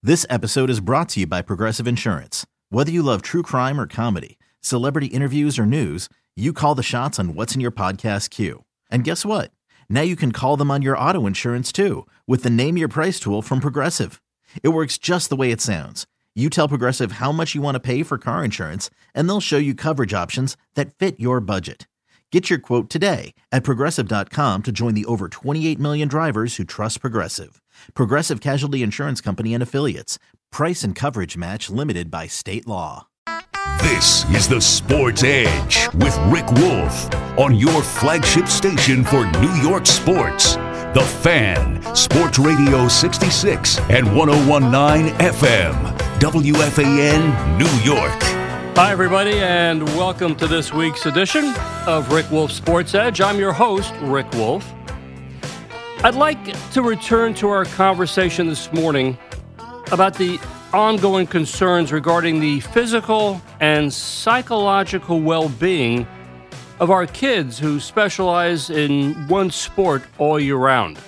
This episode is brought to you by Progressive Insurance. Whether you love true crime or comedy, celebrity interviews or news, you call the shots on what's in your podcast queue. And guess what? Now you can call them on your auto insurance too with the Name Your Price tool from Progressive. It works just the way it sounds. You tell Progressive how much you want to pay for car insurance, and they'll show you coverage options that fit your budget. Get your quote today at Progressive.com to join the over 28 million drivers who trust Progressive. Progressive Casualty Insurance Company and Affiliates. Price and coverage match limited by state law. This is the Sports Edge with Rick Wolff on your flagship station for New York sports. The Fan, Sports Radio 66 and 101.9 FM, WFAN, New York. Hi, everybody, and welcome to this week's edition of Rick Wolff Sports Edge. I'm your host, Rick Wolff. I'd like to return to our conversation this morning about the ongoing concerns regarding the physical and psychological well-being of our kids who specialize in one sport all year round.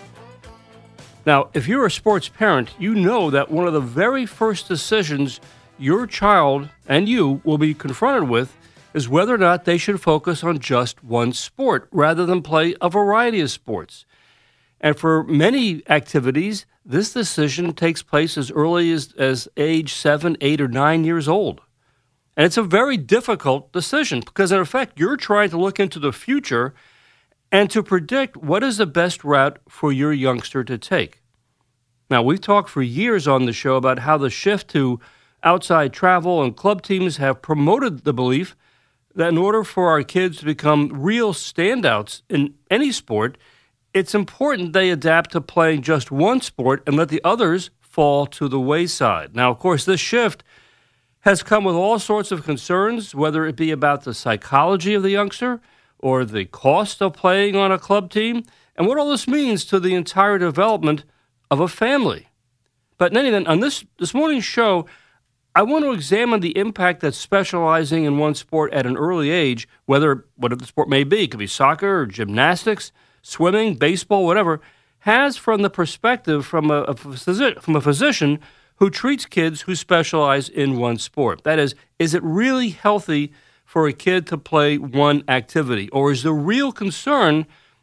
Now, if you're a sports parent, you know that one of the very first decisions your child and you will be confronted with is whether or not they should focus on just one sport rather than play a variety of sports. And for many activities, this decision takes place as early as age 7, 8, or 9 years old. And it's a very difficult decision because, in effect, you're trying to look into the future and to predict what is the best route for your youngster to take. Now, we've talked for years on the show about how the shift to outside travel and club teams have promoted the belief that in order for our kids to become real standouts in any sport, it's important they adapt to playing just one sport and let the others fall to the wayside. Now, of course, this shift has come with all sorts of concerns, whether it be about the psychology of the youngster or the cost of playing on a club team, and what all this means to the entire development of a family. But in any event, on this morning's show, I want to examine the impact that specializing in one sport at an early age, whatever the sport may be, it could be soccer or gymnastics, swimming, baseball, whatever, has from the perspective from a physician who treats kids who specialize in one sport. That is it really healthy for a kid to play one activity, or is the real concern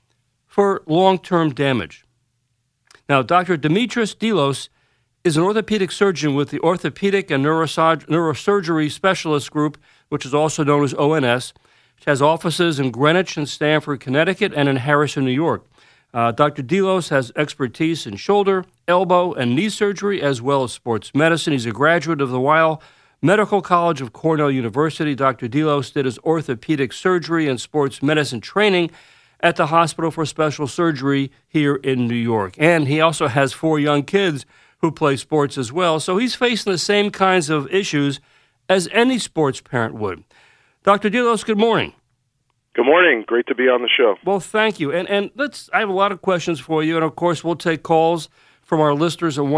for long-term damage? Now, Dr. Dimitris Delos is an orthopedic surgeon with the Orthopedic and Neurosurgery Specialist Group, which is also known as ONS, which has offices in Greenwich and Stamford, Connecticut, and in Harrison, New York. Dr. Delos has expertise in shoulder, elbow, and knee surgery, as well as sports medicine. He's a graduate of the Weill Medical College of Cornell University. Dr. Delos did his orthopedic surgery and sports medicine training at the Hospital for Special Surgery here in New York. And he also has 4 young kids who play sports as well. So he's facing the same kinds of issues as any sports parent would. Dr. Delos, good morning. Good morning. Great to be on the show. Well, thank you. And I have a lot of questions for you. And, of course, we'll take calls from our listeners at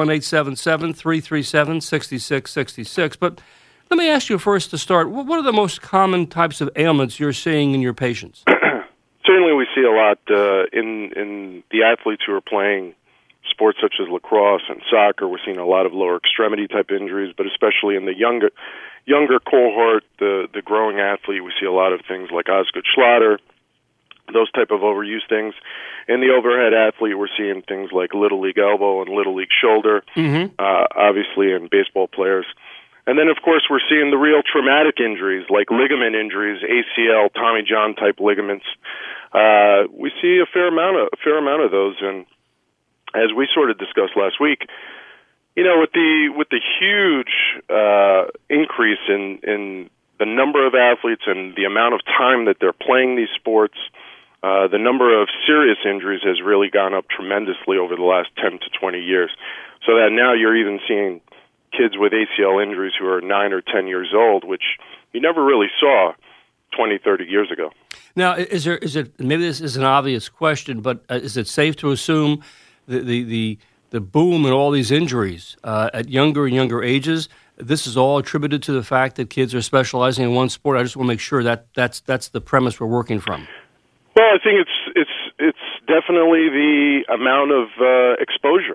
1-877-337-6666. But let me ask you first to start, what are the most common types of ailments you're seeing in your patients? Certainly we see a lot in the athletes who are playing sports such as lacrosse and soccer. We're seeing a lot of lower extremity type injuries, but especially in the younger cohort, the growing athlete, we see a lot of things like Osgood Schlatter, those type of overused things. In the overhead athlete, we're seeing things like Little League elbow and Little League shoulder, obviously in baseball players. And then, of course, we're seeing the real traumatic injuries like ligament injuries, ACL, Tommy John type ligaments. We see a fair amount of those, and as we sort of discussed last week, you know, with the huge increase in the number of athletes and the amount of time that they're playing these sports, the number of serious injuries has really gone up tremendously over the last 10 to 20 years. So that now you're even seeing kids with ACL injuries who are 9 or 10 years old, which you never really saw 20, 30 years ago. Now, is it maybe this is an obvious question, but is it safe to assume the boom in all these injuries at younger and younger ages, this is all attributed to the fact that kids are specializing in one sport? I just want to make sure that that's the premise we're working from. Well, I think it's definitely the amount of exposure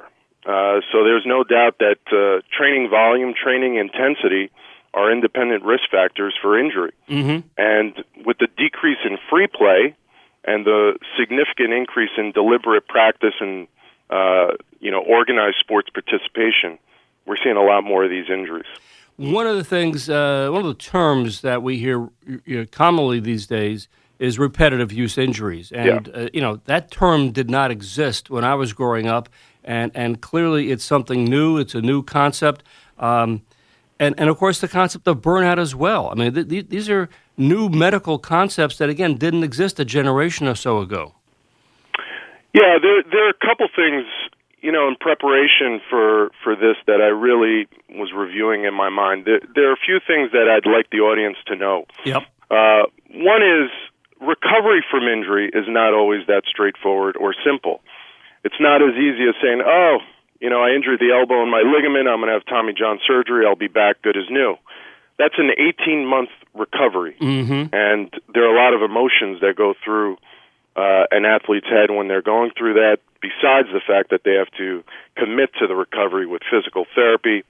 So there's no doubt that training volume, training intensity are independent risk factors for injury. Mm-hmm. And with the decrease in free play and the significant increase in deliberate practice and organized sports participation, we're seeing a lot more of these injuries. One of the things, one of the terms that we hear commonly these days is repetitive use injuries. And, that term did not exist when I was growing up. And clearly it's something new. It's a new concept. And of course, the concept of burnout as well. I mean, these are new medical concepts that, again, didn't exist a generation or so ago. Yeah, there are a couple things, in preparation for this that I really was reviewing in my mind. There are a few things that I'd like the audience to know. Yep. One is recovery from injury is not always that straightforward or simple. It's not as easy as saying, I injured the elbow and my ligament, I'm going to have Tommy John surgery, I'll be back good as new. That's an 18-month recovery. Mm-hmm. And there are a lot of emotions that go through an athlete's head when they're going through that, besides the fact that they have to commit to the recovery with physical therapy,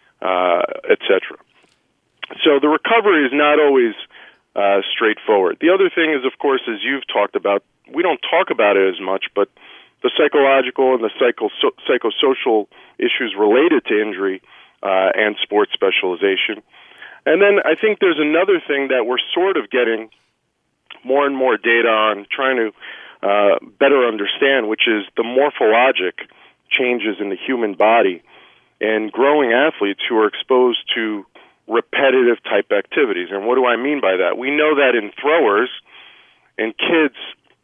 etc. So the recovery is not always straightforward. The other thing is, of course, as you've talked about, we don't talk about it as much, but the psychological and the psychosocial issues related to injury and sports specialization. And then I think there's another thing that we're sort of getting more and more data on, trying to better understand, which is the morphologic changes in the human body and growing athletes who are exposed to repetitive type activities. And what do I mean by that? We know that in throwers and kids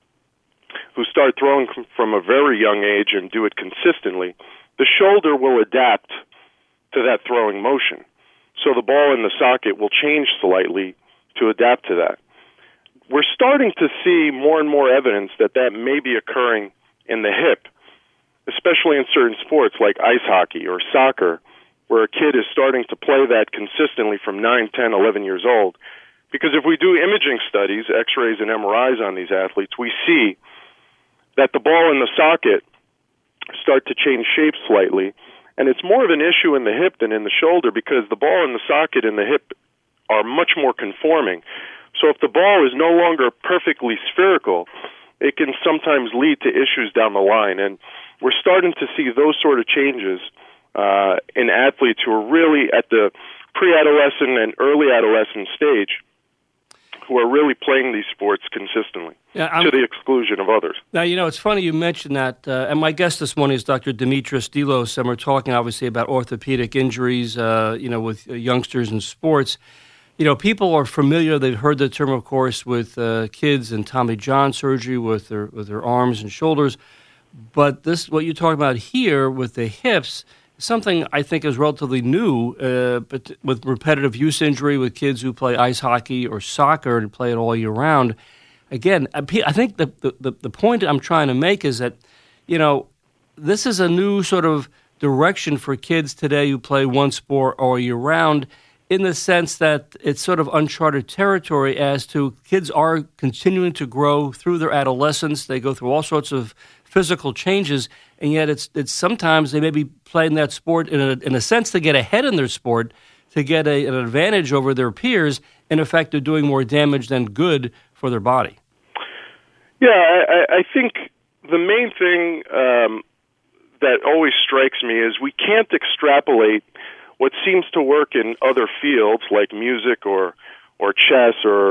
who start throwing from a very young age and do it consistently, the shoulder will adapt to that throwing motion. So the ball in the socket will change slightly to adapt to that. We're starting to see more and more evidence that may be occurring in the hip, especially in certain sports like ice hockey or soccer, where a kid is starting to play that consistently from 9, 10, 11 years old. Because if we do imaging studies, x-rays and MRIs on these athletes, we see that the ball in the socket start to change shape slightly. And it's more of an issue in the hip than in the shoulder because the ball in the socket and the hip are much more conforming. So if the ball is no longer perfectly spherical, it can sometimes lead to issues down the line. And we're starting to see those sort of changes in athletes who are really at the pre-adolescent and early adolescent stage, who are really playing these sports consistently to the exclusion of others. Now, it's funny you mentioned that, and my guest this morning is Dr. Dimitris Delos, and we're talking obviously about orthopedic injuries, with youngsters in sports. People are familiar, they've heard the term, of course, with kids and Tommy John surgery with their arms and shoulders, but what you're talking about here with the hips, something I think is relatively new, but with repetitive use injury with kids who play ice hockey or soccer and play it all year round. Again, I think the point I'm trying to make is that, this is a new sort of direction for kids today who play one sport all year round, in the sense that it's sort of uncharted territory as to kids are continuing to grow through their adolescence. They go through all sorts of physical changes, and yet it's sometimes they may be playing that sport in a sense to get ahead in their sport, to get an advantage over their peers. In effect, they're doing more damage than good for their body. Yeah, I think the main thing that always strikes me is we can't extrapolate what seems to work in other fields like music or chess or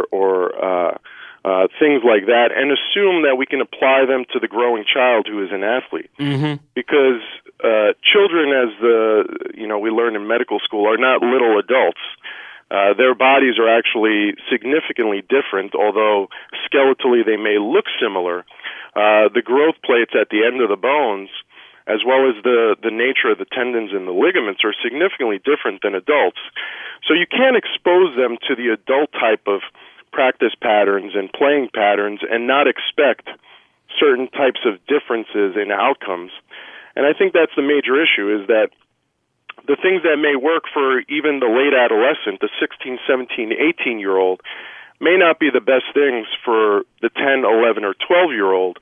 things like that, and assume that we can apply them to the growing child who is an athlete. Mm-hmm. Because children, as we learn in medical school, are not little adults. Their bodies are actually significantly different, although skeletally they may look similar. The growth plates at the end of the bones, as well as the nature of the tendons and the ligaments, are significantly different than adults. So you can't expose them to the adult type of practice patterns and playing patterns and not expect certain types of differences in outcomes. And I think that's the major issue, is that the things that may work for even the late adolescent, the 16, 17, 18-year-old, may not be the best things for the 10, 11, or 12-year-old,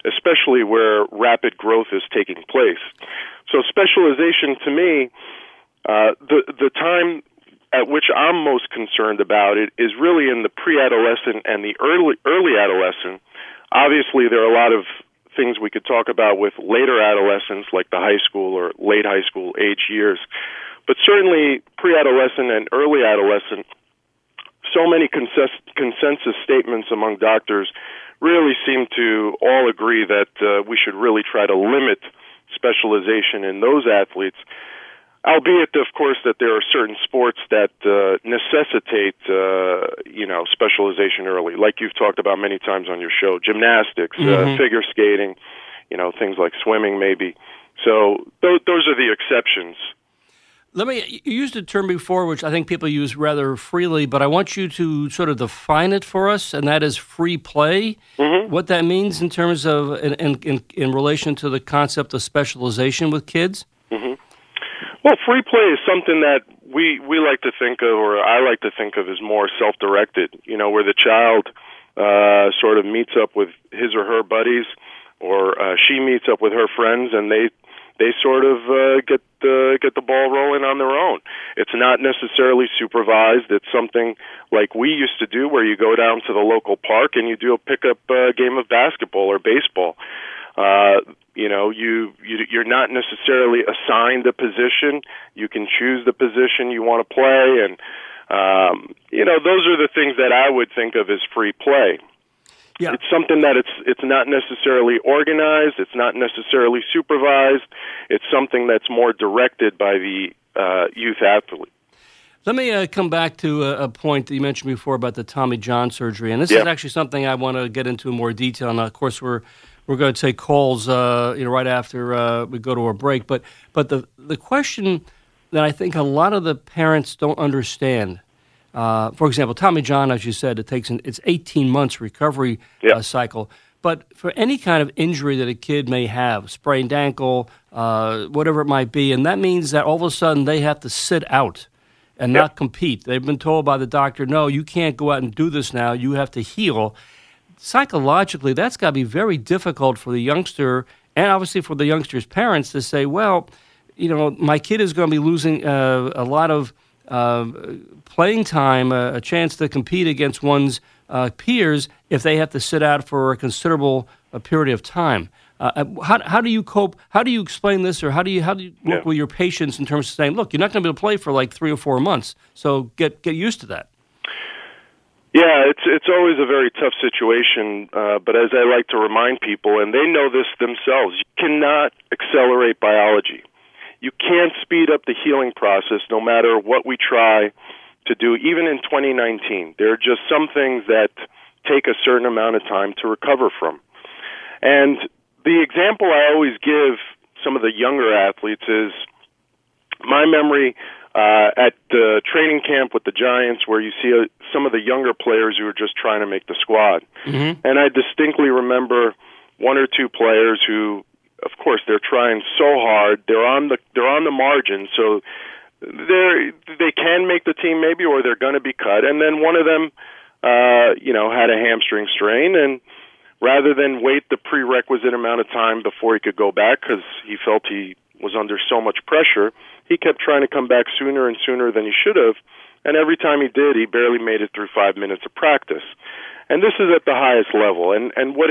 especially where rapid growth is taking place. So specialization, to me, the time at which I'm most concerned about it is really in the pre-adolescent and the early adolescent. Obviously, there are a lot of things we could talk about with later adolescence, like the high school or late high school age years. But certainly pre-adolescent and early adolescent, so many consensus statements among doctors really seem to all agree that we should really try to limit specialization in those athletes, albeit, of course, that there are certain sports that necessitate, specialization early, like you've talked about many times on your show, gymnastics, figure skating, things like swimming maybe. So those are the exceptions. You used a term before, which I think people use rather freely, but I want you to sort of define it for us, and that is free play. Mm-hmm. What that means in terms of, in relation to the concept of specialization with kids? Mm-hmm. Well, free play is something that we like to think of, or I like to think of as more self-directed, where the child sort of meets up with his or her buddies, or she meets up with her friends, and they sort of get the ball rolling on their own. It's not necessarily supervised. It's something like we used to do, where you go down to the local park and you do a pickup game of basketball or baseball. You're not necessarily assigned a position. You can choose the position you want to play, and those are the things that I would think of as free play. Yeah. It's something that it's not necessarily organized. It's not necessarily supervised. It's something that's more directed by the youth athlete. Let me come back to a point that you mentioned before about the Tommy John surgery, and this is actually something I want to get into in more detail. And of course, we're going to take calls, right after we go to our break. But the question that I think a lot of the parents don't understand. For example, Tommy John, as you said, it's 18 months recovery cycle. But for any kind of injury that a kid may have, sprained ankle, whatever it might be, and that means that all of a sudden they have to sit out and not compete. They've been told by the doctor, no, you can't go out and do this now. You have to heal. Psychologically, that's got to be very difficult for the youngster, and obviously for the youngster's parents, to say, well, my kid is going to be losing a lot of playing time, a chance to compete against one's peers if they have to sit out for a considerable period of time. How do you cope? How do you explain this, or how do you work with your patients in terms of saying, look, you're not going to be able to play for like 3 or 4 months, so get used to that? Yeah, it's always a very tough situation, but as I like to remind people, and they know this themselves, you cannot accelerate biology. You can't speed up the healing process no matter what we try to do, even in 2019. There are just some things that take a certain amount of time to recover from. And the example I always give some of the younger athletes is my memory at the training camp with the Giants, where you see some of the younger players who are just trying to make the squad. Mm-hmm. And I distinctly remember 1 or 2 players who, of course, they're trying so hard. They're on the margin, so they can make the team maybe, or they're going to be cut. And then one of them, had a hamstring strain, and rather than wait the prerequisite amount of time before he could go back, because he felt he was under so much pressure, he kept trying to come back sooner and sooner than he should have. And every time he did, he barely made it through 5 minutes of practice. And this is at the highest level. And what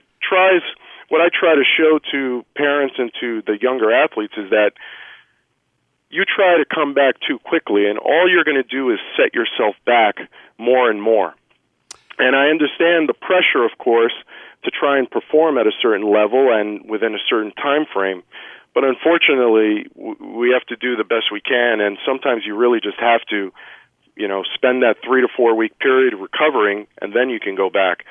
I try to show to parents and to the younger athletes is that you try to come back too quickly, and all you're going to do is set yourself back more and more. And I understand the pressure, of course, to try and perform at a certain level and within a certain time frame. But unfortunately, we have to do the best we can, and sometimes you really just have to, spend that 3 to 4 week period recovering, and then you can go back.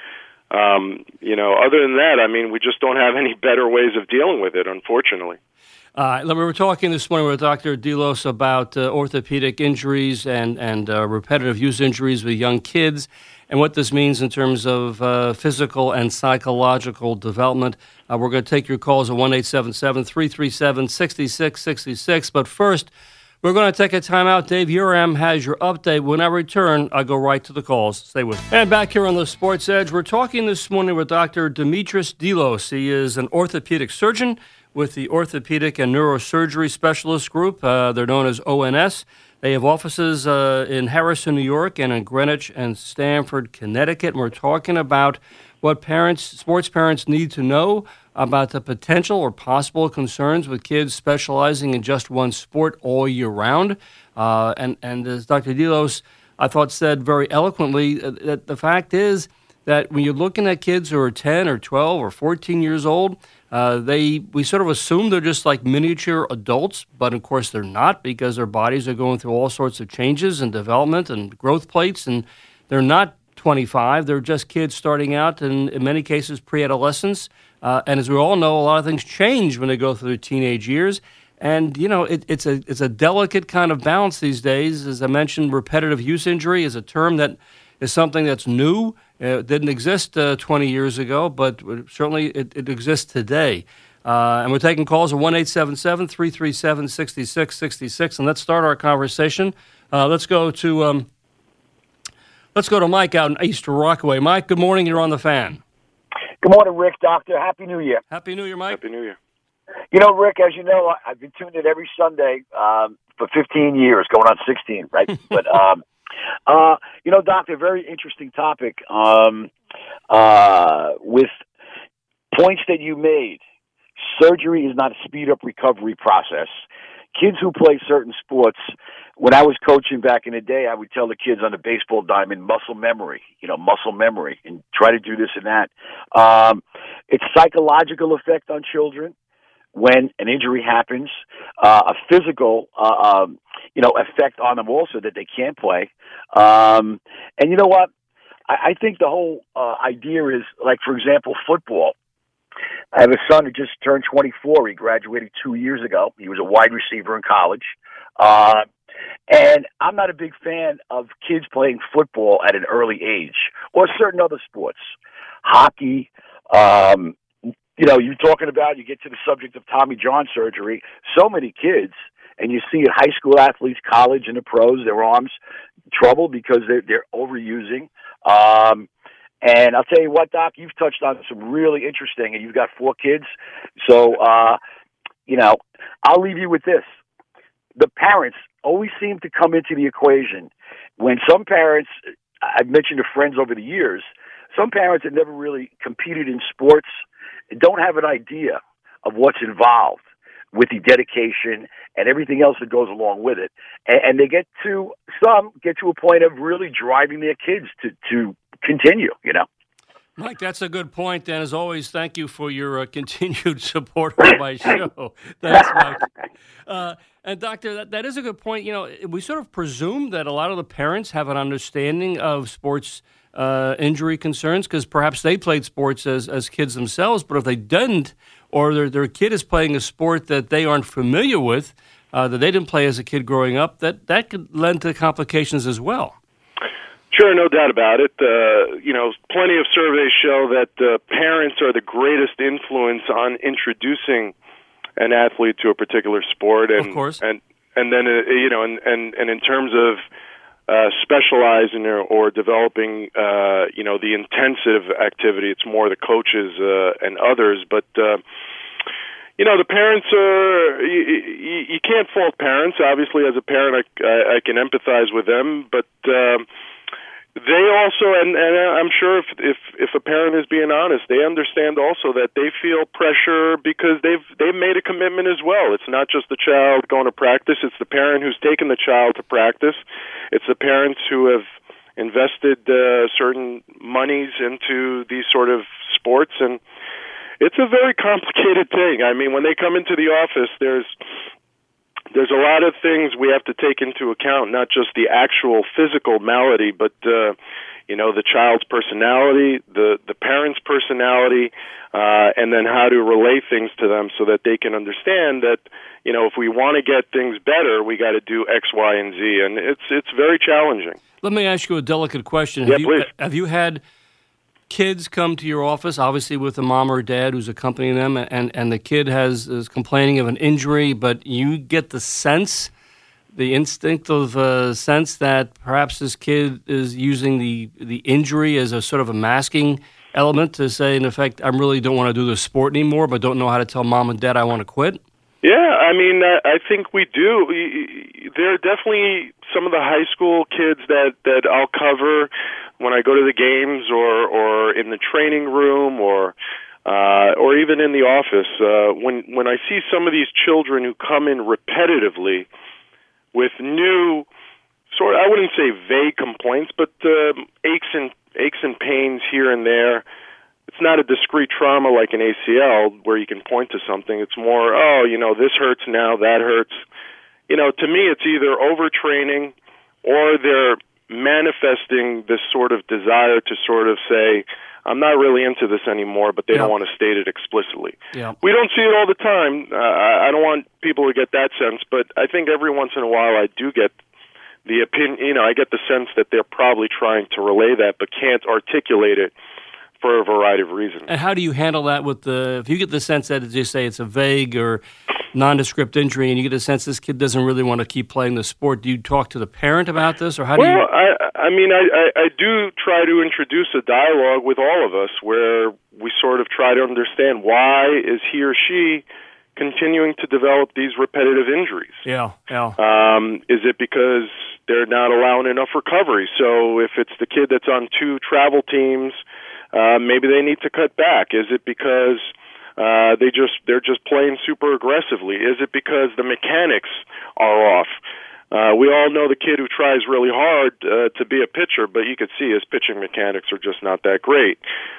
Other than that, we just don't have any better ways of dealing with it, unfortunately. We were talking this morning with Dr. Delos about orthopedic injuries and repetitive use injuries with young kids, and what this means in terms of physical and psychological development. We're going to take your calls at 1-877-337-6666. But first, We're going to take a timeout. Dave Uram has your update. When I return, I'll go right to the calls. Stay with me. And back here on the Sports Edge, we're talking this morning with Dr. Dimitris Delos. He is an orthopedic surgeon with the Orthopedic and Neurosurgery Specialist Group. They're known as ONS. They have offices in Harrison, New York, and in Greenwich and Stamford, Connecticut. And we're talking about what sports parents need to know about the potential or possible concerns with kids specializing in just one sport all year round. And as Dr. Delos, I thought, said very eloquently, that the fact is that when you're looking at kids who are 10 or 12 or 14 years old, we sort of assume they're just like miniature adults, but of course they're not, because their bodies are going through all sorts of changes and development and growth plates, and they're not 25. They're just kids starting out, and in many cases pre-adolescence. And as we all know, a lot of things change when they go through their teenage years. And, you know, it's a delicate kind of balance these days. As I mentioned, repetitive use injury is a term that is something that's new. It didn't exist 20 years ago, but certainly it exists today. And we're taking calls at 1-877-337-6666. And let's start our conversation. Let's go to Mike out in East Rockaway. Mike, good morning. You're on the Fan. Good morning, Rick, Doctor. Happy New Year. Happy New Year, Mike. Happy New Year. You know, Rick, as you know, I've been tuned in every Sunday for 15 years, going on 16, right? But, you know, Doctor, very interesting topic with points that you made. Surgery is not a speed-up recovery process. Kids who play certain sports, when I was coaching back in the day, I would tell the kids on the baseball diamond, muscle memory, and try to do this and that. It's psychological effect on children when an injury happens, a physical, effect on them also that they can't play. And you know what? I think the whole idea is, like, for example, football. I have a son who just turned 24. He graduated 2 years ago. He was a wide receiver in college. And I'm not a big fan of kids playing football at an early age or certain other sports. Hockey, you're talking about, you get to the subject of Tommy John surgery. So many kids, and you see it, high school athletes, college, and the pros, their arms trouble because they're overusing. And I'll tell you what, Doc, you've touched on some really interesting, and you've got 4 kids. So, I'll leave you with this. The parents always seem to come into the equation when some parents, I've mentioned to friends over the years, some parents that never really competed in sports don't have an idea of what's involved with the dedication and everything else that goes along with it. And they get to a point of really driving their kids to continue, Mike, that's a good point. And as always, thank you for your continued support of my show. Thanks, Mike. And Doctor, that is a good point. We sort of presume that a lot of the parents have an understanding of sports injury concerns because perhaps they played sports as kids themselves. But if they didn't, or their kid is playing a sport that they aren't familiar with, that they didn't play as a kid growing up, that could lend to complications as well. Sure, no doubt about it. Plenty of surveys show that parents are the greatest influence on introducing an athlete to a particular sport, and of course, and then and in terms of specializing or developing, the intensive activity, it's more the coaches and others, but. The parents are, you can't fault parents. Obviously, as a parent, I can empathize with them, but they also, and I'm sure if a parent is being honest, they understand also that they feel pressure because they've made a commitment as well. It's not just the child going to practice, it's the parent who's taken the child to practice. It's the parents who have invested certain monies into these sort of sports, and it's a very complicated thing. I mean, when they come into the office, there's a lot of things we have to take into account, not just the actual physical malady, but the child's personality, the parent's personality, and then how to relay things to them so that they can understand that, if we want to get things better, we got to do X, Y, and Z, and it's very challenging. Let me ask you a delicate question. Please. Have you had kids come to your office, obviously with a mom or dad who's accompanying them, and the kid is complaining of an injury, but you get the sense the instinctive sense that perhaps this kid is using the injury as a sort of a masking element to say, in effect, I really don't want to do this sport anymore, but don't know how to tell mom and dad I want to quit? Yeah, I mean, I think we do. There are definitely some of the high school kids that I'll cover when I go to the games or in the training room or even in the office. When I see some of these children who come in repetitively with new sort of, I wouldn't say vague complaints, but aches and pains here and there. It's not a discrete trauma like an ACL where you can point to something. It's more, this hurts now, that hurts. To me, it's either overtraining or they're manifesting this sort of desire to sort of say, I'm not really into this anymore, but they don't want to state it explicitly. Yeah. We don't see it all the time. I don't want people to get that sense, but I think every once in a while I do get the opinion, I get the sense that they're probably trying to relay that but can't articulate it for a variety of reasons. And how do you handle that if you get the sense that, as you say, it's a vague or nondescript injury and you get the sense this kid doesn't really want to keep playing the sport, do you talk to the parent about this, or how do you... Well, I do try to introduce a dialogue with all of us where we sort of try to understand why is he or she continuing to develop these repetitive injuries. Yeah. Is it because they're not allowing enough recovery? So if it's the kid that's on 2 travel teams, maybe they need to cut back. Is it because they're just playing super aggressively? Is it because the mechanics are off? We all know the kid who tries really hard to be a pitcher, but you could see his pitching mechanics are just not that great.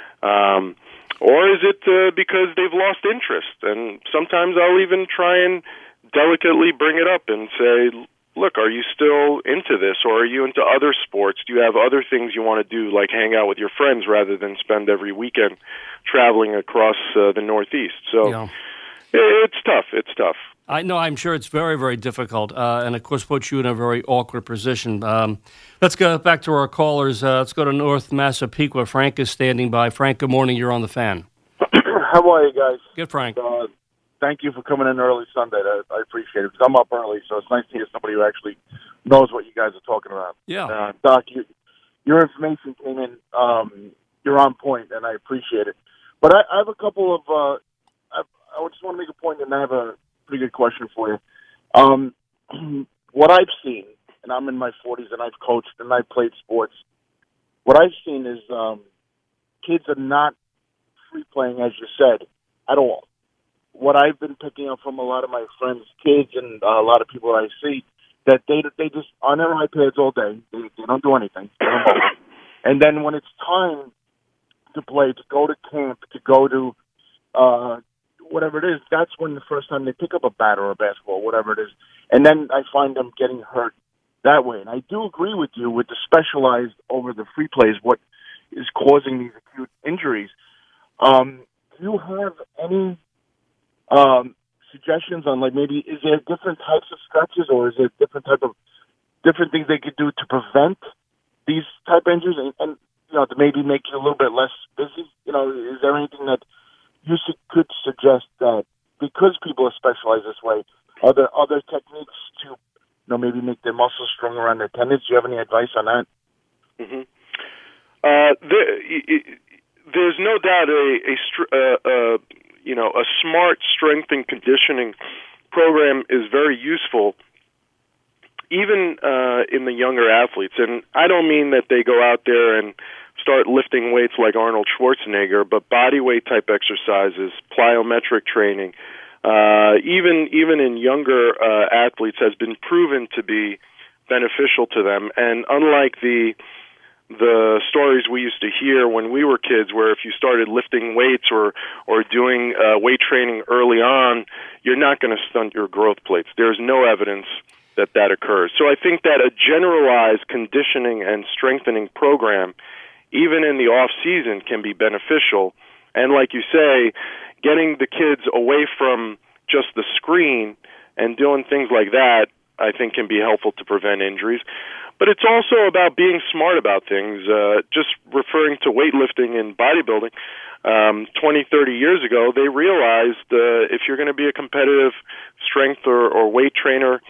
Or is it because they've lost interest? And sometimes I'll even try and delicately bring it up and say, look, are you still into this, or are you into other sports? Do you have other things you want to do, like hang out with your friends rather than spend every weekend traveling across the Northeast? So it's tough. It's tough. I know. I'm sure it's very, very difficult, and of course puts you in a very awkward position. Let's go back to our callers. Let's go to North Massapequa. Frank is standing by. Frank, good morning. You're on the Fan. How are you guys? Good, Frank. Thank you for coming in early Sunday. I appreciate it because I'm up early, so it's nice to hear somebody who actually knows what you guys are talking about. Yeah. Doc, your information came in. You're on point, and I appreciate it. But I have a couple of. I just want to make a point, and I have a pretty good question for you. What I've seen, and I'm in my 40s, and I've coached and I've played sports. What I've seen is kids are not free playing, as you said, at all. What I've been picking up from a lot of my friends' kids and a lot of people I see, that they just on their iPads all day. They don't do anything. And then when it's time to play, to go to camp, to go to whatever it is, that's when the first time they pick up a bat or a basketball, whatever it is. And then I find them getting hurt that way. And I do agree with you with the specialized over the free plays, what is causing these acute injuries. Do you have any suggestions on, like, maybe is there different types of stretches, or is there different things they could do to prevent these type of injuries and to maybe make you a little bit less busy? Is there anything that you could suggest that, because people are specialized this way, are there other techniques to maybe make their muscles stronger around their tendons? Do you have any advice on that? Mm-hmm. There's no doubt a smart strength and conditioning program is very useful, even in the younger athletes. And I don't mean that they go out there and start lifting weights like Arnold Schwarzenegger, but body weight type exercises, plyometric training, even in younger athletes has been proven to be beneficial to them. And unlike the stories we used to hear when we were kids, where if you started lifting weights or doing weight training early on, you're not going to stunt your growth plates. There's no evidence that occurs. So I think that a generalized conditioning and strengthening program, even in the off season, can be beneficial. And like you say, getting the kids away from just the screen and doing things like that, I think, can be helpful to prevent injuries. But it's also about being smart about things. Just referring to weightlifting and bodybuilding, 20, 30 years ago, they realized if you're going to be a competitive strength or weight trainer,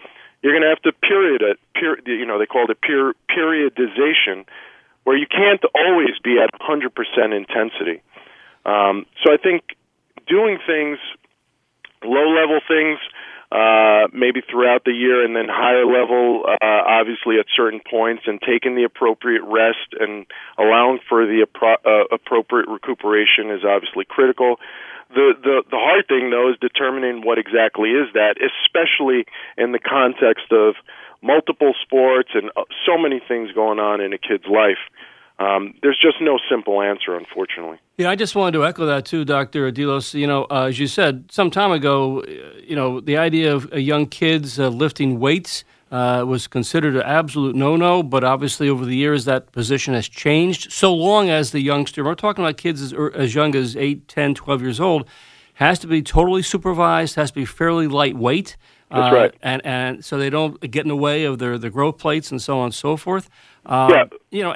you're going to have to they called it periodization, where you can't always be at 100% intensity. So I think doing things, low-level things, maybe throughout the year, and then higher level, obviously at certain points, and taking the appropriate rest and allowing for the appropriate recuperation is obviously critical. The hard thing, though, is determining what exactly is that, especially in the context of multiple sports and so many things going on in a kid's life. There's just no simple answer, unfortunately. Yeah, I just wanted to echo that too, Dr. Delos. As you said some time ago, the idea of young kids lifting weights was considered an absolute no-no, but obviously over the years that position has changed. So long as the youngster, we're talking about kids as young as 8, 10, 12 years old, has to be totally supervised, has to be fairly lightweight. That's right. And so they don't get in the way of their growth plates and so on and so forth. Yeah. You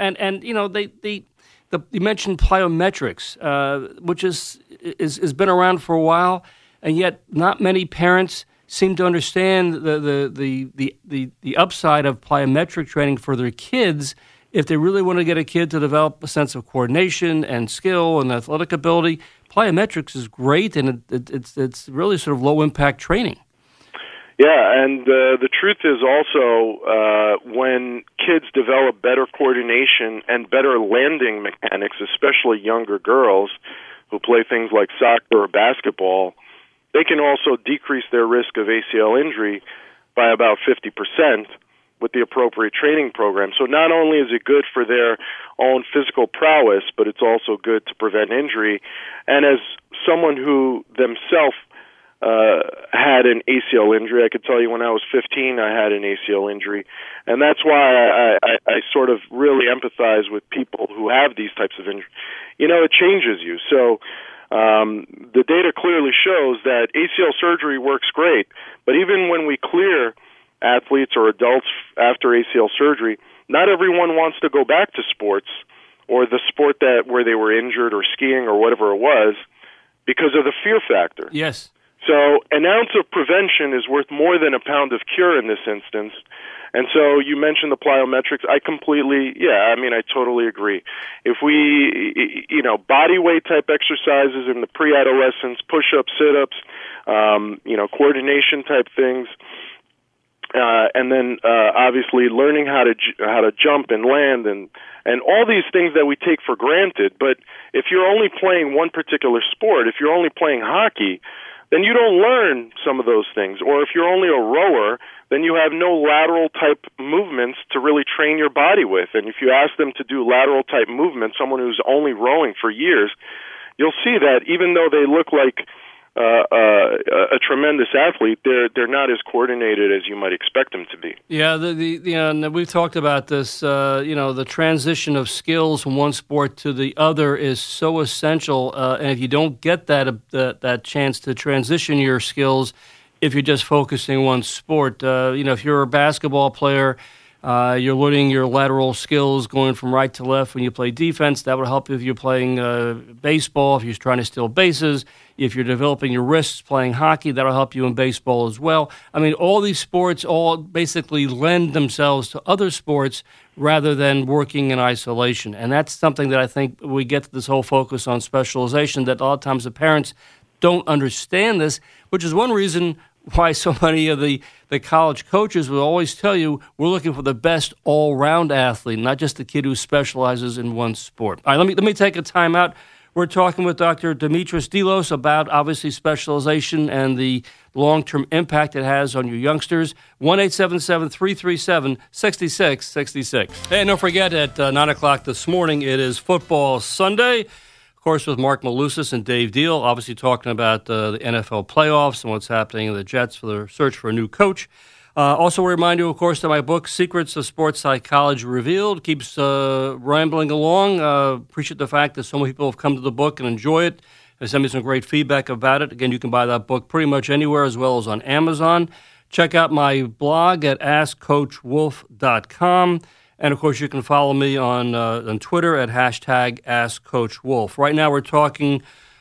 mentioned plyometrics, which is been around for a while, and yet not many parents seem to understand the upside of plyometric training for their kids if they really want to get a kid to develop a sense of coordination and skill and athletic ability. Plyometrics is great, and it's really sort of low impact training. Yeah, and the truth is also when kids develop better coordination and better landing mechanics, especially younger girls who play things like soccer or basketball, they can also decrease their risk of ACL injury by about 50% with the appropriate training program. So not only is it good for their own physical prowess, but it's also good to prevent injury. And as someone who themselves had an ACL injury, I could tell you when I was 15, I had an ACL injury. And that's why I sort of really empathize with people who have these types of injuries. It changes you. So the data clearly shows that ACL surgery works great. But even when we clear athletes or adults after ACL surgery, not everyone wants to go back to sports or the sport where they were injured or skiing or whatever it was because of the fear factor. Yes. So an ounce of prevention is worth more than a pound of cure in this instance. And so you mentioned the plyometrics. I totally agree. If we, body weight type exercises in the pre-adolescence, push-ups, sit-ups, coordination type things, and then obviously learning how to jump and land and all these things that we take for granted. But if you're only playing one particular sport, if you're only playing hockey, then you don't learn some of those things. Or if you're only a rower, then you have no lateral type movements to really train your body with. And if you ask them to do lateral type movements, someone who's only rowing for years, you'll see that even though they look like a tremendous athlete, they're not as coordinated as you might expect them to be. Yeah, we've talked about this. The transition of skills from one sport to the other is so essential, and if you don't get that chance to transition your skills, if you're just focusing on one sport, if you're a basketball player, you're learning your lateral skills going from right to left when you play defense. That would help if you're playing baseball, if you're trying to steal bases. If you're developing your wrists playing hockey, that'll help you in baseball as well. I mean, all these sports all basically lend themselves to other sports rather than working in isolation. And that's something that I think we get to this whole focus on specialization, that a lot of times the parents don't understand this, which is one reason why so many of the college coaches will always tell you we're looking for the best all-round athlete, not just the kid who specializes in one sport. All right, let me take a time out. We're talking with Dr. Dimitris Delos about, obviously, specialization and the long-term impact it has on your youngsters. 1-877-337-6666. Hey, and don't forget, at 9 o'clock this morning, it is Football Sunday. Of course, with Mark Malusis and Dave Deal, obviously talking about the NFL playoffs and what's happening in the Jets for their search for a new coach. Also, a reminder, of course, that my book, Secrets of Sports Psychology Revealed, keeps rambling along. Appreciate the fact that so many people have come to the book and enjoy it. They sent me some great feedback about it. Again, you can buy that book pretty much anywhere as well as on Amazon. Check out my blog at AskCoachWolf.com. And, of course, you can follow me on Twitter at #AskCoachWolf. Right now we're talking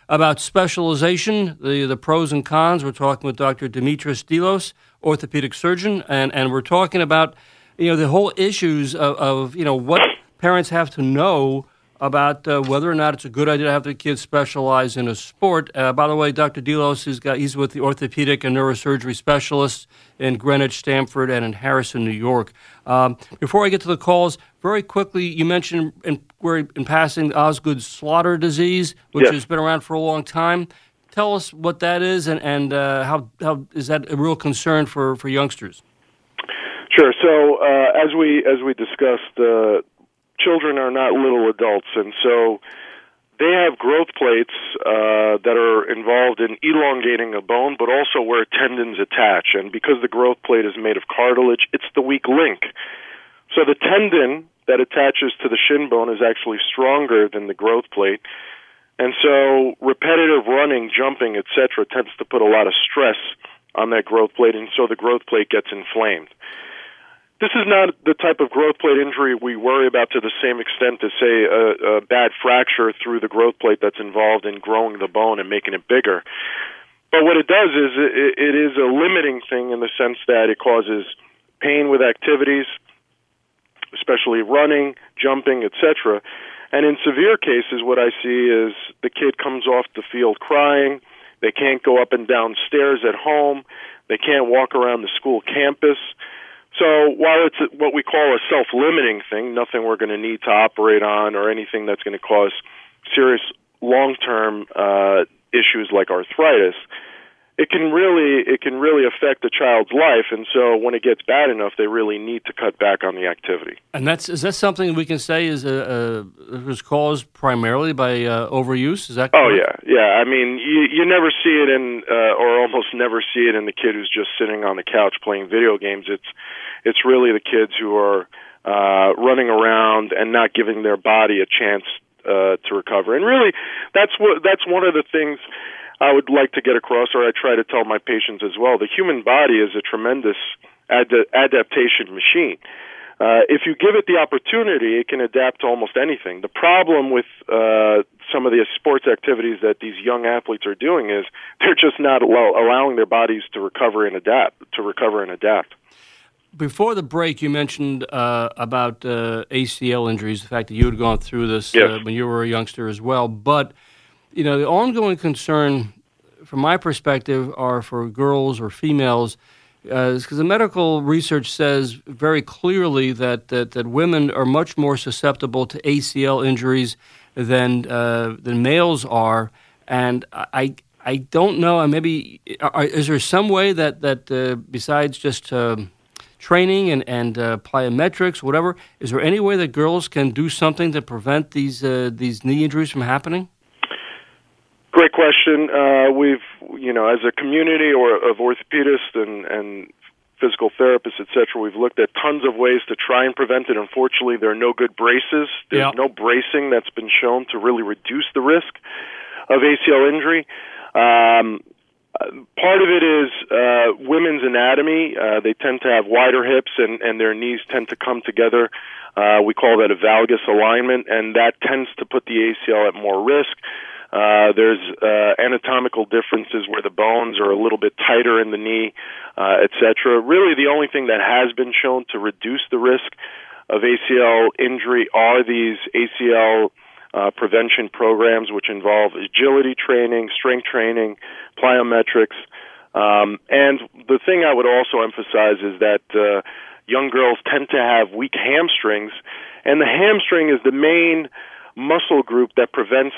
about specialization, the pros and cons. We're talking with Dr. Dimitris Delos, orthopedic surgeon, and we're talking about the whole issues of what parents have to know about whether or not it's a good idea to have their kids specialize in a sport. By the way, Dr. Delos he's with the orthopedic and neurosurgery specialists in Greenwich, Stamford, and in Harrison, New York. Before I get to the calls, very quickly, you mentioned in passing Osgood-Schlatter disease, which has been around for a long time. Tell us what that is and how is that a real concern for youngsters? Sure. So as we discussed, children are not little adults, and so they have growth plates that are involved in elongating a bone, but also where tendons attach. And because the growth plate is made of cartilage, it's the weak link. So the tendon that attaches to the shin bone is actually stronger than the growth plate. And so repetitive running, jumping, etc., tends to put a lot of stress on that growth plate, and so the growth plate gets inflamed. This is not the type of growth plate injury we worry about to the same extent as, say, a bad fracture through the growth plate that's involved in growing the bone and making it bigger. But what it does is it is a limiting thing in the sense that it causes pain with activities, especially running, jumping, etc. And in severe cases, what I see is the kid comes off the field crying. They can't go up and down stairs at home. They can't walk around the school campus. So while it's what we call a self-limiting thing, nothing we're going to need to operate on or anything that's going to cause serious long-term issues like arthritis, it can really affect the child's life. And so when it gets bad enough, they really need to cut back on the activity. And is that something we can say is caused primarily by overuse? Is that correct? Oh, yeah. I mean, you never see it or almost never see it in the kid who's just sitting on the couch playing video games. It's really the kids who are running around and not giving their body a chance to recover. And really, that's one of the things I would like to get across, or I try to tell my patients as well. The human body is a tremendous adaptation machine. If you give it the opportunity, it can adapt to almost anything. The problem with some of the sports activities that these young athletes are doing is they're just not allowing their bodies to recover and adapt. Before the break, you mentioned about ACL injuries, the fact that you had gone through this when you were a youngster as well. But, the ongoing concern, from my perspective, are for girls or females, because the medical research says very clearly that women are much more susceptible to ACL injuries than males are. And I don't know, maybe, is there some way that besides just training and plyometrics, whatever, is there any way that girls can do something to prevent these knee injuries from happening? Great question. We've, as a community of orthopedists and physical therapists, et cetera, we've looked at tons of ways to try and prevent it. Unfortunately, there are no good braces. There's no bracing that's been shown to really reduce the risk of ACL injury. Part of it is women's anatomy. They tend to have wider hips and their knees tend to come together. We call that a valgus alignment, and that tends to put the ACL at more risk. There's anatomical differences where the bones are a little bit tighter in the knee, etc. Really, the only thing that has been shown to reduce the risk of ACL injury are these ACL prevention programs, which involve agility training, strength training, plyometrics. And the thing I would also emphasize is that young girls tend to have weak hamstrings, and the hamstring is the main muscle group that prevents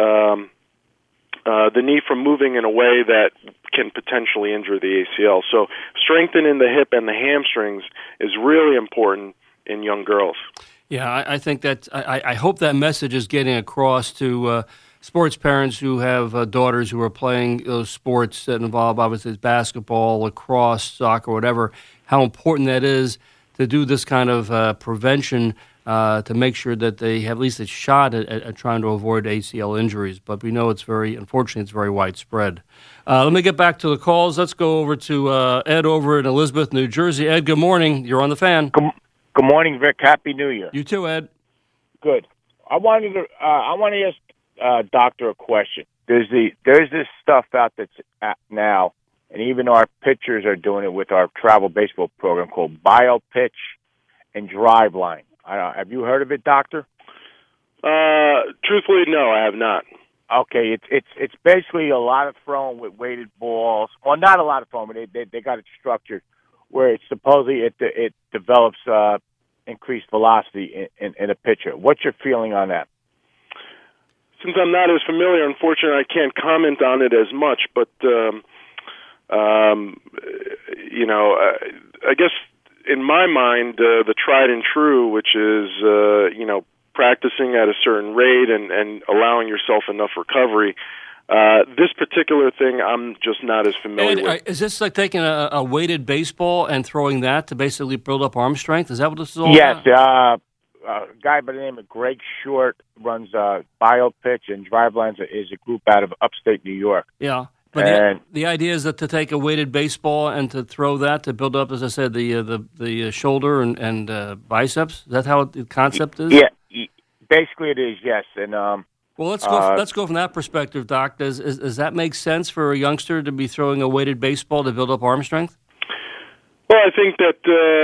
the knee from moving in a way that can potentially injure the ACL. So strengthening the hip and the hamstrings is really important in young girls. Yeah, I think that I hope that message is getting across to sports parents who have daughters who are playing those sports that involve, obviously, basketball, lacrosse, soccer, whatever, how important that is to do this kind of prevention to make sure that they have at least a shot at trying to avoid ACL injuries. But we know unfortunately, it's very widespread. Let me get back to the calls. Let's go over to Ed over in Elizabeth, New Jersey. Ed, good morning. You're on the fan. Good morning, Rick. Happy New Year. You too, Ed. Good. I wanted to ask Doctor a question. there's this stuff out that's now, and even our pitchers are doing it with our travel baseball program called BioPitch and Driveline. Have you heard of it, Doctor? Truthfully, no, I have not. Okay, it's basically a lot of throwing with weighted balls. Well, not a lot of throwing, but they got it structured where it's supposedly it develops increased velocity in a pitcher. What's your feeling on that? Since I'm not as familiar, unfortunately, I can't comment on it as much. But I guess in my mind, the tried and true, which is practicing at a certain rate and allowing yourself enough recovery. This particular thing, I'm just not as familiar with. Is this like taking a weighted baseball and throwing that to basically build up arm strength? Is that what this is all about? Yes. A guy by the name of Greg Short runs BioPitch, and Drivelines is a group out of upstate New York. Yeah. But the idea is that to take a weighted baseball and to throw that to build up, as I said, the shoulder and biceps. Is that how the concept is? Yeah, basically it is. Yes, and well, let's go from that perspective, Doc. Does that make sense for a youngster to be throwing a weighted baseball to build up arm strength? Well, I think that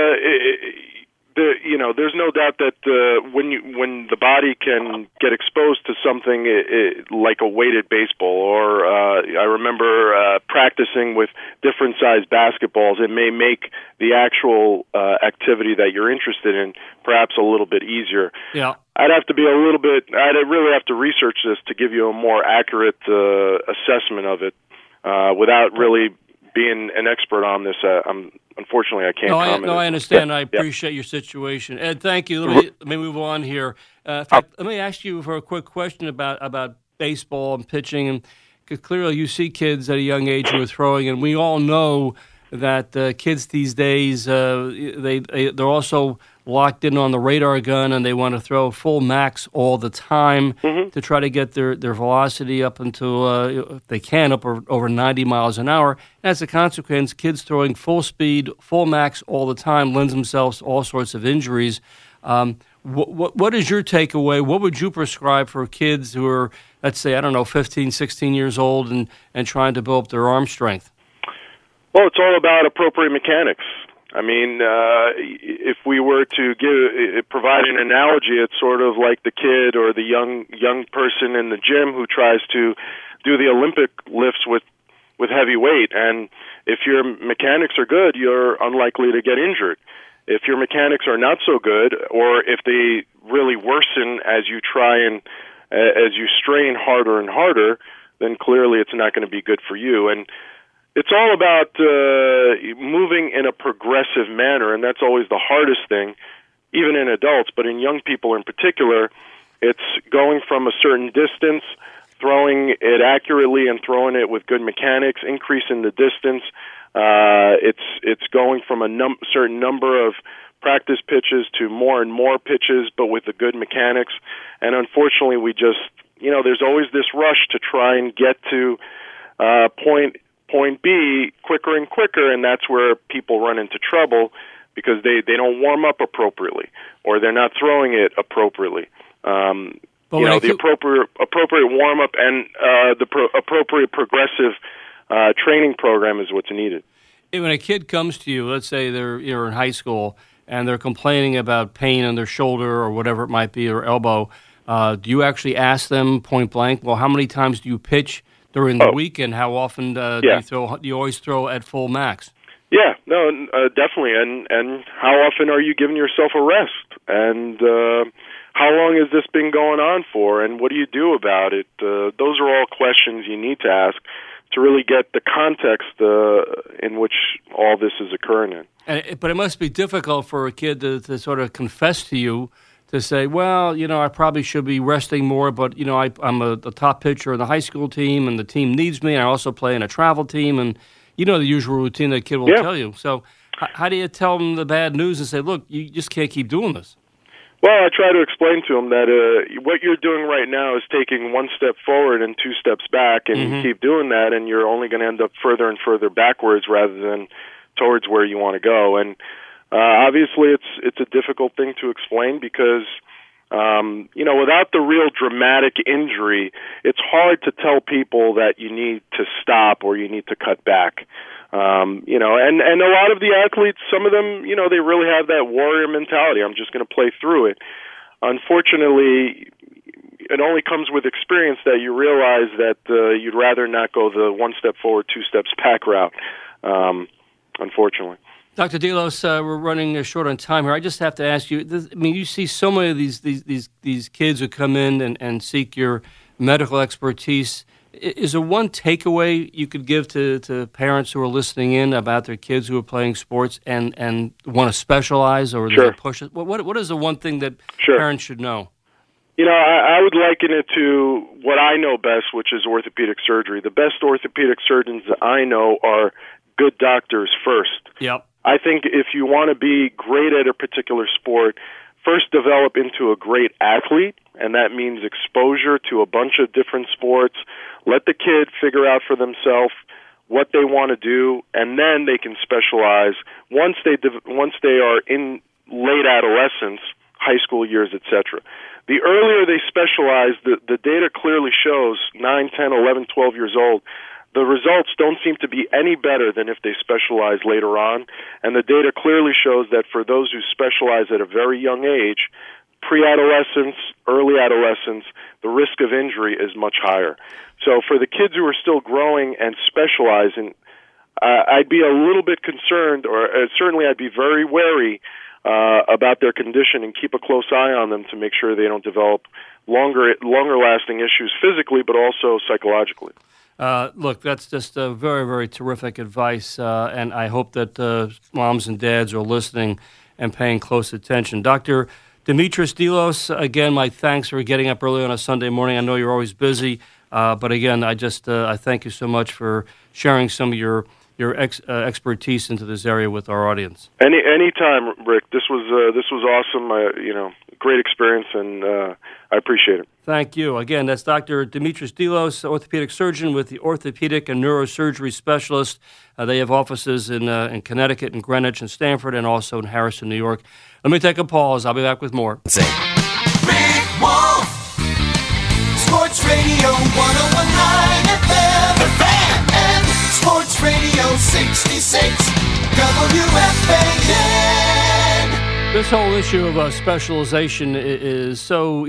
there's no doubt that when the body can get exposed to something like a weighted baseball, or I remember practicing with different sized basketballs, it may make the actual activity that you're interested in perhaps a little bit easier. Yeah. I'd really have to research this to give you a more accurate assessment of it without really being an expert on this. Unfortunately, I can't comment. No, I understand. I appreciate your situation. Ed, thank you. Let me move on here. In fact, let me ask you for a quick question about baseball and pitching. And because clearly you see kids at a young age who are throwing, and we all know that kids these days, they're also locked in on the radar gun, and they want to throw full max all the time to try to get their velocity up until, if they can, up over 90 miles an hour. And as a consequence, kids throwing full speed, full max all the time lends themselves to all sorts of injuries. What is your takeaway? What would you prescribe for kids who are, let's say, 15, 16 years old and trying to build up their arm strength? Well, it's all about appropriate mechanics. I mean, if we were to provide an analogy, it's sort of like the kid or the young person in the gym who tries to do the Olympic lifts with heavy weight. And if your mechanics are good, you're unlikely to get injured. If your mechanics are not so good, or if they really worsen as you try and as you strain harder and harder, then clearly it's not going to be good for you. And it's all about moving in a progressive manner, and that's always the hardest thing, even in adults, but in young people in particular. It's going from a certain distance, throwing it accurately and throwing it with good mechanics, increasing the distance. It's going from a certain number of practice pitches to more and more pitches, but with the good mechanics. And unfortunately, we just, there's always this rush to try and get to point B quicker and quicker, and that's where people run into trouble because they don't warm up appropriately, or they're not throwing it appropriately. The appropriate warm up and the appropriate progressive training program is what's needed. When a kid comes to you, let's say they're in high school and they're complaining about pain in their shoulder or whatever it might be, or elbow, do you actually ask them point blank, well, how many times do you pitch during the week, and how often do you throw? Do you always throw at full max? Yeah, no, definitely. And how often are you giving yourself a rest? And how long has this been going on for? And what do you do about it? Those are all questions you need to ask to really get the context in which all this is occurring in. But it must be difficult for a kid to sort of confess to you, to say, well, I probably should be resting more, but, I'm a top pitcher in the high school team, and the team needs me, and I also play in a travel team, and the usual routine that a kid will tell you. So how do you tell them the bad news and say, look, you just can't keep doing this? Well, I try to explain to them that what you're doing right now is taking one step forward and two steps back, and you keep doing that, and you're only going to end up further and further backwards rather than towards where you want to go. And obviously, it's a difficult thing to explain because Without the real dramatic injury, it's hard to tell people that you need to stop or you need to cut back. And a lot of the athletes, some of them, they really have that warrior mentality. I'm just going to play through it. Unfortunately, it only comes with experience that you realize that you'd rather not go the one step forward, two steps back route, unfortunately. Dr. Delos, we're running short on time here. I just have to ask you, you see so many of these kids who come in and seek your medical expertise. Is there one takeaway you could give to parents who are listening in about their kids who are playing sports and want to specialize or Sure. push it? What is the one thing that Sure. parents should know? I would liken it to what I know best, which is orthopedic surgery. The best orthopedic surgeons that I know are good doctors first. Yep. I think if you want to be great at a particular sport, first develop into a great athlete, and that means exposure to a bunch of different sports. Let the kid figure out for themselves what they want to do, and then they can specialize once they are in late adolescence, high school years, etc. The earlier they specialize, the data clearly shows 9, 10, 11, 12 years old, the results don't seem to be any better than if they specialize later on. And the data clearly shows that for those who specialize at a very young age, pre-adolescence, early adolescence, the risk of injury is much higher. So for the kids who are still growing and specializing, I'd be a little bit concerned, or certainly I'd be very wary about their condition and keep a close eye on them to make sure they don't develop longer-lasting issues physically, but also psychologically. Look, that's just very, very terrific advice, and I hope that moms and dads are listening and paying close attention. Dr. Dimitris Delos, again, my thanks for getting up early on a Sunday morning. I know you're always busy, but again, I thank you so much for sharing some of your expertise into this area with our audience. Anytime, Rick. This was awesome. Great experience, and I appreciate it. Thank you. Again, that's Dr. Dimitris Delos, orthopedic surgeon with the Orthopedic and Neurosurgery Specialist. They have offices in Connecticut, and Greenwich, and Stamford, and also in Harrison, New York. Let me take a pause. I'll be back with more. Rick Wolf, Sports Radio 101.9 FM, The Fan, and Sports Radio 66, WFAN. This whole issue of specialization is so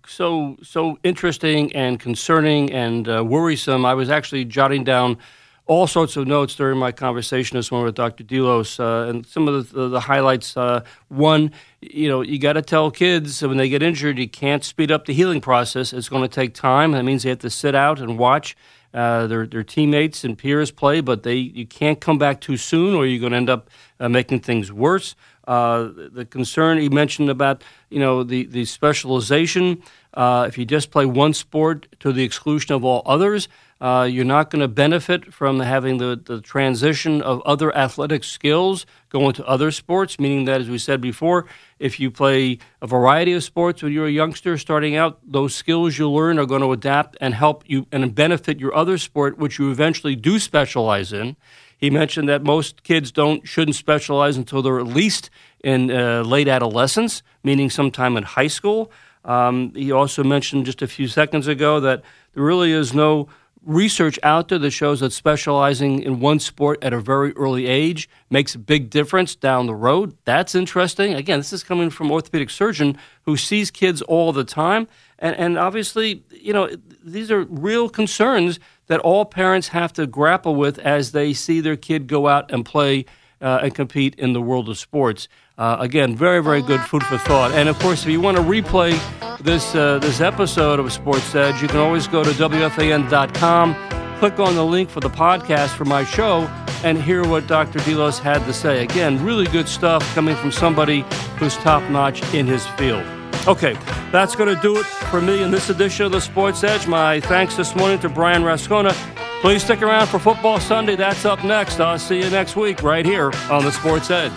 interesting and concerning and worrisome. I was actually jotting down all sorts of notes during my conversation this morning with Dr. Delos, and some of the highlights. One, you got to tell kids when they get injured, you can't speed up the healing process. It's going to take time. That means they have to sit out and watch their teammates and peers play, but you can't come back too soon, or you're going to end up making things worse. The concern you mentioned about the specialization. If you just play one sport to the exclusion of all others, you're not going to benefit from having the transition of other athletic skills going to other sports, meaning that, as we said before, if you play a variety of sports when you're a youngster starting out, those skills you learn are going to adapt and help you and benefit your other sport, which you eventually do specialize in. He mentioned that most kids shouldn't specialize until they're at least in late adolescence, meaning sometime in high school. He also mentioned just a few seconds ago that there really is no research out there that shows that specializing in one sport at a very early age makes a big difference down the road. That's interesting. Again, this is coming from an orthopedic surgeon who sees kids all the time. And obviously, these are real concerns that all parents have to grapple with as they see their kid go out and play and compete in the world of sports. Again, very, very good food for thought. And, of course, if you want to replay this episode of Sports Edge, you can always go to WFAN.com, click on the link for the podcast for my show, and hear what Dr. Delos had to say. Again, really good stuff coming from somebody who's top-notch in his field. Okay, that's going to do it for me in this edition of the Sports Edge. My thanks this morning to Brian Rascona. Please stick around for Football Sunday. That's up next. I'll see you next week right here on the Sports Edge.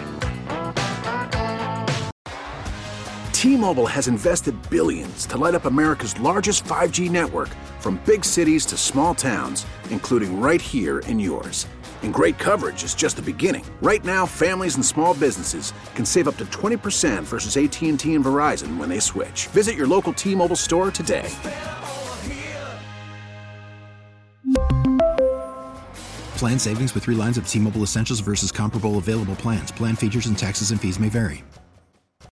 T-Mobile has invested billions to light up America's largest 5G network, from big cities to small towns, including right here in yours. And great coverage is just the beginning. Right now, families and small businesses can save up to 20% versus AT&T and Verizon when they switch. Visit your local T-Mobile store today. Plan savings with 3 lines of T-Mobile Essentials versus comparable available plans. Plan features and taxes and fees may vary.